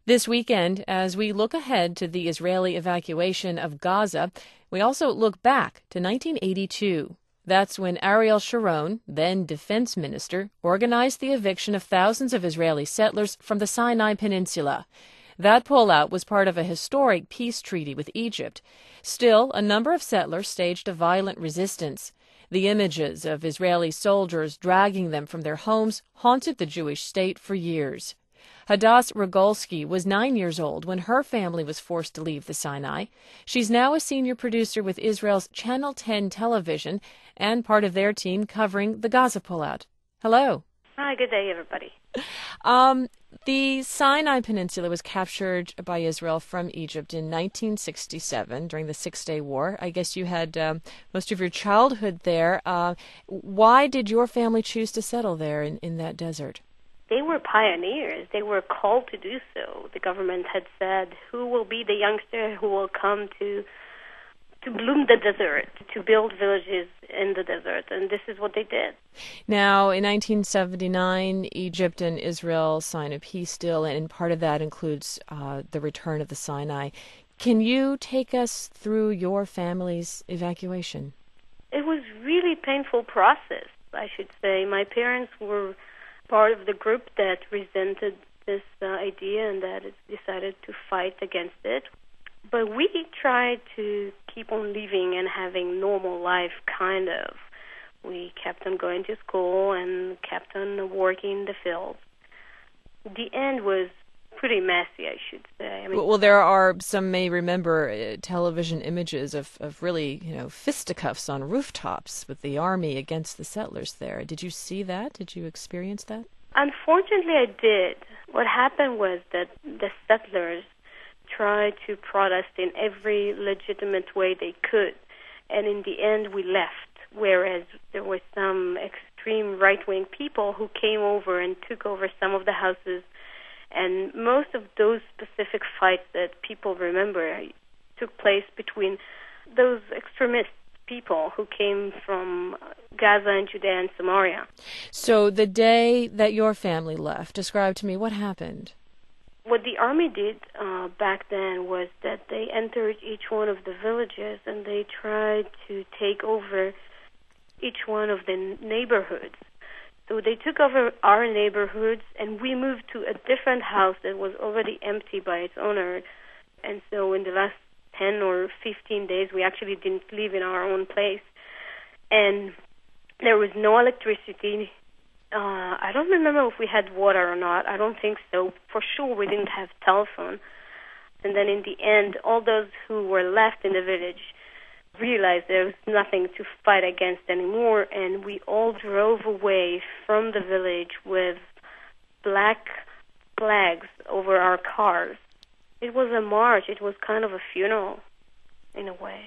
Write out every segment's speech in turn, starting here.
This weekend, as we look ahead to the Israeli evacuation of Gaza, we also look back to 1982. That's when Ariel Sharon, then defense minister, organized the eviction of thousands of Israeli settlers from the Sinai Peninsula. That pullout was part of a historic peace treaty with Egypt. Still, a number of settlers staged a violent resistance. The images of Israeli soldiers dragging them from their homes haunted the Jewish state for years. Hadass Rogolsky was 9 years old when her family was forced to leave the Sinai. She's now a senior producer with Israel's Channel 10 television and part of their team covering the Gaza pullout. Hello. Hi, good day, everybody. The Sinai Peninsula was captured by Israel from Egypt in 1967 during the Six-Day War. I guess you had most of your childhood there. Why did your family choose to settle there in that desert? They were pioneers. They were called to do so. The government had said, who will be the youngster who will come to bloom the desert, to build villages in the desert, and this is what they did. Now, in 1979, Egypt and Israel signed a peace deal, and part of that includes the return of the Sinai. Can you take us through your family's evacuation? It was really painful process, I should say. My parents were part of the group that resented this idea and that decided to fight against it. But we tried to keep on living and having normal life, kind of. We kept on going to school and kept on working in the field. The end was pretty messy, I should say. Well, there are, some may remember, television images of really, fisticuffs on rooftops with the army against the settlers there. Did you see that? Did you experience that? Unfortunately, I did. What happened was that the settlers tried to protest in every legitimate way they could, and in the end we left, whereas there were some extreme right-wing people who came over and took over some of the houses, and most of those specific fights that people remember took place between those extremist people who came from Gaza and Judea and Samaria. So the day that your family left, describe to me what happened. What the army did back then was that they entered each one of the villages and they tried to take over each one of the neighborhoods. So they took over our neighborhoods and we moved to a different house that was already empty by its owner. And so in the last 10 or 15 days we actually didn't live in our own place. And there was no electricity. I don't remember if we had water or not. I don't think so. For sure, we didn't have telephone. And then in the end, all those who were left in the village realized there was nothing to fight against anymore, and we all drove away from the village with black flags over our cars. It was a march. It was kind of a funeral, in a way.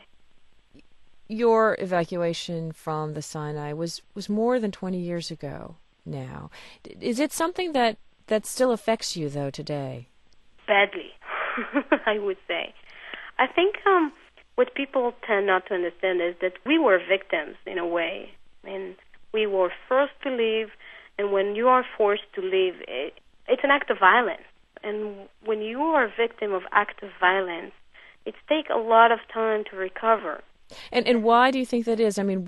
Your evacuation from the Sinai was more than 20 years ago now. Is it something that still affects you, though, today? Badly, I would say. I think what people tend not to understand is that we were victims, in a way. I mean, we were forced to leave, and when you are forced to leave, it's an act of violence. And when you are a victim of act of violence, it takes a lot of time to recover. And why do you think that is? I mean,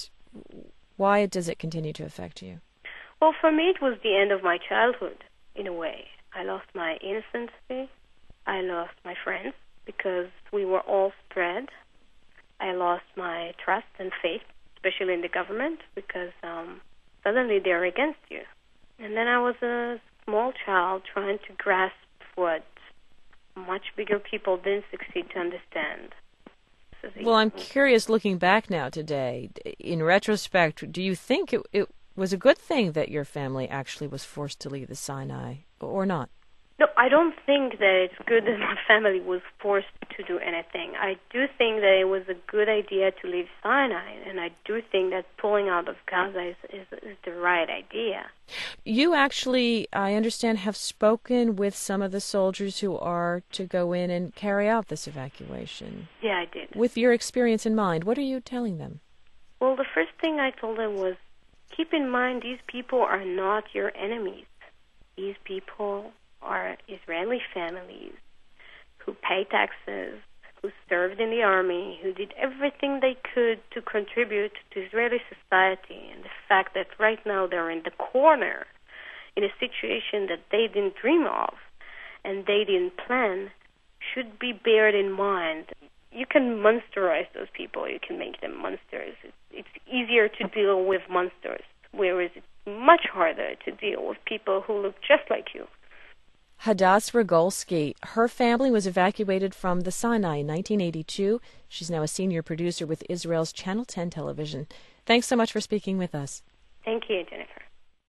why does it continue to affect you? Well, for me, it was the end of my childhood, in a way. I lost my innocency. I lost my friends because we were all spread. I lost my trust and faith, especially in the government, because suddenly they're against you. And then I was a small child trying to grasp what much bigger people didn't succeed to understand. Well, I'm curious, looking back now today, in retrospect, do you think it was a good thing that your family actually was forced to leave the Sinai, or not? No, I don't think that it's good that my family was forced to do anything. I do think that it was a good idea to leave Sinai, and I do think that pulling out of Gaza is the right idea. You actually, I understand, have spoken with some of the soldiers who are to go in and carry out this evacuation. Yeah, I did. With your experience in mind, what are you telling them? Well, the first thing I told them was, keep in mind these people are not your enemies. These people are Israeli families who pay taxes, who served in the army, who did everything they could to contribute to Israeli society. And the fact that right now they're in the corner in a situation that they didn't dream of and they didn't plan should be bared in mind. You can monsterize those people. You can make them monsters. It's easier to deal with monsters, whereas it's much harder to deal with people who look just like you. Hadass Rogolsky. Her family was evacuated from the Sinai in 1982. She's now a senior producer with Israel's Channel 10 television. Thanks so much for speaking with us. Thank you, Jennifer.